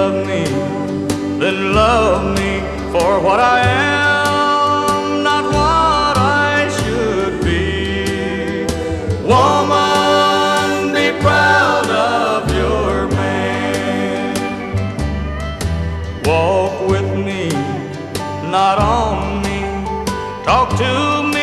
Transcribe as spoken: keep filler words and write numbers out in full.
love me, then love me for what I am, not what I should be. Woman, be proud of your man. Walk with me, not on me. Talk to me